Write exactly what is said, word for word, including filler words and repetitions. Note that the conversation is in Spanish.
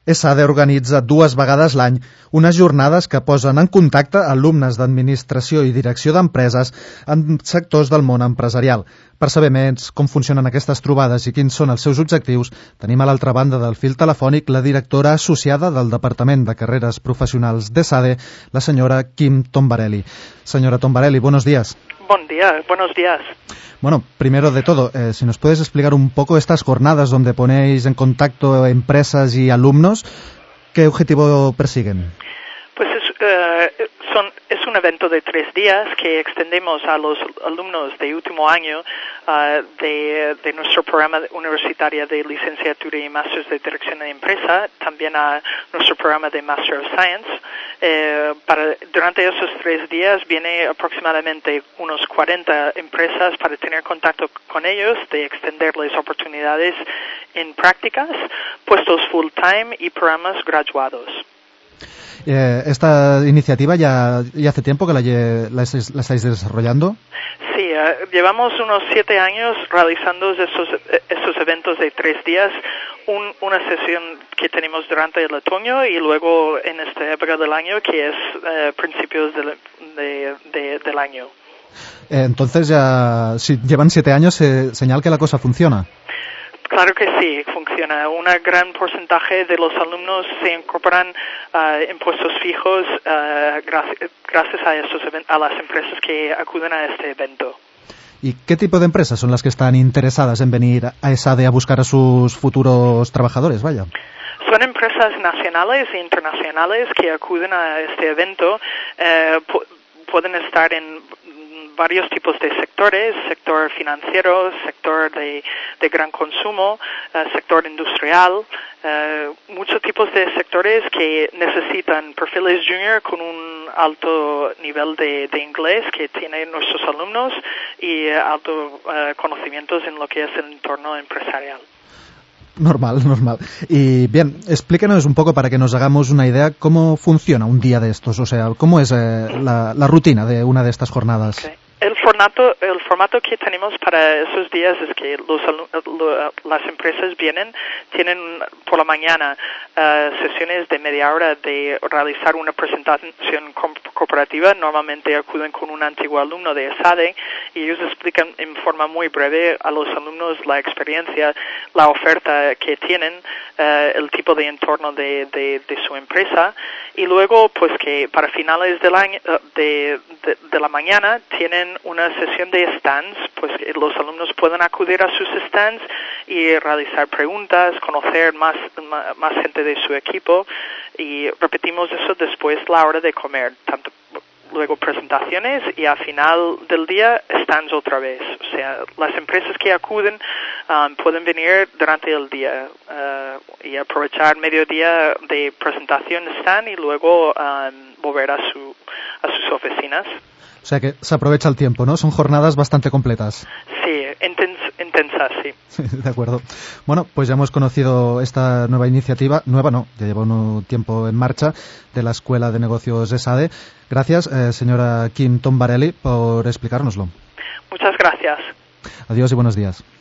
ESADE organitza dues vegades l'any unes jornades que posen en contacte alumnes d'administració i direcció d'empreses en sectors del món empresarial. Per saber més com funcionen aquestes trobades i quins són els seus objectius, tenim a l'altra banda del fil telefònic la directora associada del Departament de Carreres Professionals d'ESADE, la senyora Kim Tombarelli. Señora Tombarelli, buenos días. Buen día, buenos días. Bueno, primero de todo, eh, si nos puedes explicar un poco estas jornadas donde ponéis en contacto empresas y alumnos, ¿qué objetivo persiguen? Pues es, uh, son, es un evento de tres días que extendemos a los alumnos de último año uh, de, de nuestro programa universitario de licenciatura y máster de dirección de empresa, también a nuestro programa de Master of Science. Eh, para, durante esos tres días viene aproximadamente unos cuarenta empresas para tener contacto con ellos, de extenderles oportunidades en prácticas, puestos full time y programas graduados. Eh, ¿Esta iniciativa ya, ya hace tiempo que la, la, la estáis desarrollando? Sí, uh, llevamos unos siete años realizando estos, estos eventos de tres días, un, una sesión que tenemos durante el otoño y luego en esta época del año que es uh, principios de, de, de, del año. Eh, entonces ya, si llevan siete años, eh, señal que la cosa funciona. Claro que sí, funciona. Un gran porcentaje de los alumnos se incorporan uh, en puestos fijos uh, gracias, gracias a, estos, a las empresas que acuden a este evento. ¿Y qué tipo de empresas son las que están interesadas en venir a ESADE a buscar a sus futuros trabajadores? Vaya. Son empresas nacionales e internacionales que acuden a este evento. Eh, pu- pueden estar en varios tipos de sectores, sector financiero, sector de, de gran consumo, uh, sector industrial, uh, muchos tipos de sectores que necesitan perfiles junior con un alto nivel de, de inglés que tienen nuestros alumnos y uh, altos uh, conocimientos en lo que es el entorno empresarial. Normal, normal. Y bien, explíquenos un poco para que nos hagamos una idea cómo funciona un día de estos, o sea, cómo es eh, la, la rutina de una de estas jornadas. Okay. El formato, el formato que tenemos para esos días es que los, lo, las empresas vienen, tienen por la mañana uh, sesiones de media hora de realizar una presentación corporativa. Normalmente acuden con un antiguo alumno de ESADE y ellos explican en forma muy breve a los alumnos la experiencia, la oferta que tienen, uh, el tipo de entorno de, de, de su empresa y luego pues que para finales del año, de, de, de la mañana tienen una sesión de stands, pues que los alumnos pueden acudir a sus stands y realizar preguntas, conocer más, más, más gente de su equipo y repetimos eso después la hora de comer, tanto luego presentaciones y al final del día stands otra vez. O sea, las empresas que acuden um, pueden venir durante el día uh, y aprovechar mediodía de presentación stand y luego um, volver a su a sus oficinas. O sea que se aprovecha el tiempo, ¿no? Son jornadas bastante completas. Sí, intens, intensas, sí. De acuerdo. Bueno, pues ya hemos conocido esta nueva iniciativa, nueva no, ya lleva un tiempo en marcha, de la Escuela de Negocios ESADE. Gracias, eh, señora Kim Tombarelli, por explicárnoslo. Muchas gracias. Adiós y buenos días.